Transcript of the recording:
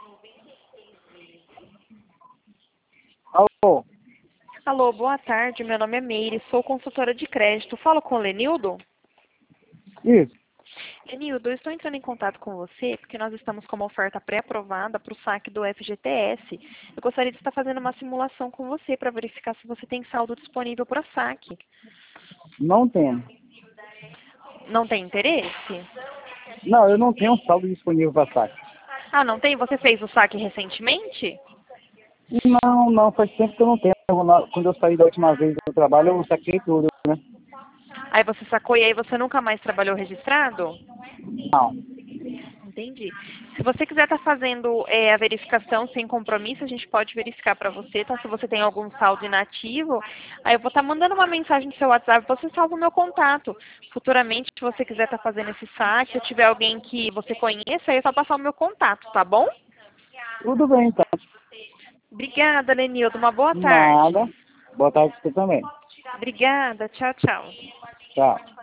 Alô? Alô, boa tarde. Meu nome é Meire, sou consultora de crédito. Falo com o Lenildo? Isso. Lenildo, eu estou entrando em contato com você porque nós estamos com uma oferta pré-aprovada para o saque do FGTS. Eu gostaria de estar fazendo uma simulação com você para verificar se você tem saldo disponível para saque. Não tenho. Não tem interesse? Não, eu não tenho um saldo disponível para saque. Ah, não tem? Você fez o saque recentemente? Não, faz tempo que eu não tenho. Quando eu saí da última vez do trabalho, eu saquei tudo, né? Aí você sacou e aí você nunca mais trabalhou registrado? Não. Entendi. Se você quiser estar fazendo a verificação sem compromisso, a gente pode verificar para você, tá? Se você tem algum saldo inativo, aí eu vou estar mandando uma mensagem no seu WhatsApp, você salva o meu contato. Futuramente, se você quiser estar fazendo esse saque, se eu tiver alguém que você conheça, aí é só passar o meu contato, tá bom? Tudo bem, então. Obrigada, Lenildo. Uma boa tarde. Nada. Boa tarde pra você também. Obrigada. Tchau, tchau. Tchau.